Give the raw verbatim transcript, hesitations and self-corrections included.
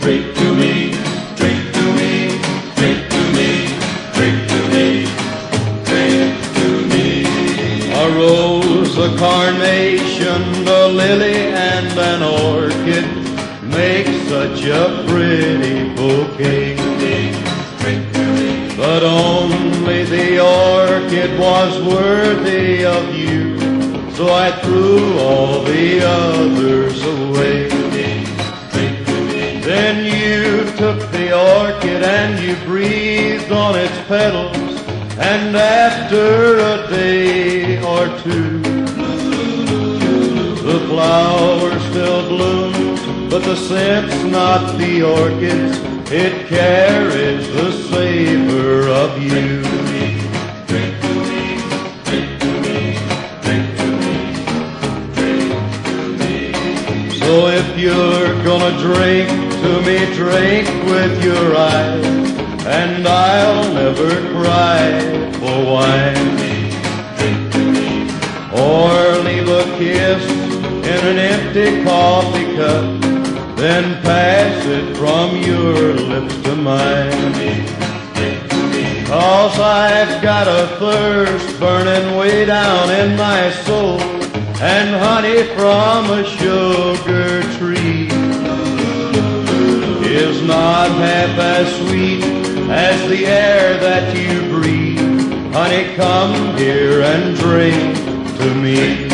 drink to me, drink to me, drink to me, drink to me, drink to me. A rose, a carnation, a lily, and an orchid make such a pretty bouquet. Drink to me, But only the orchid was worthy of you, so I threw all the others away. drink to me, Then you took the orchid and you breathed on its petals, and after a day or two, the flower still blooms, but the scent's not the orchid's, it carries the savor of you. drink to me, drink to me, drink to me, drink to me. So if you're gonna drink to me, drink with your eyes, and I'll never cry for wine. Drink to me, Or leave a kiss in an empty coffee cup, then pass it from your lips to mine. drink to me, 'Cause I've got a thirst burning way down in my soul, and honey from a sugar tree is not half as sweet as the air that you breathe. Honey, come here and drink to me.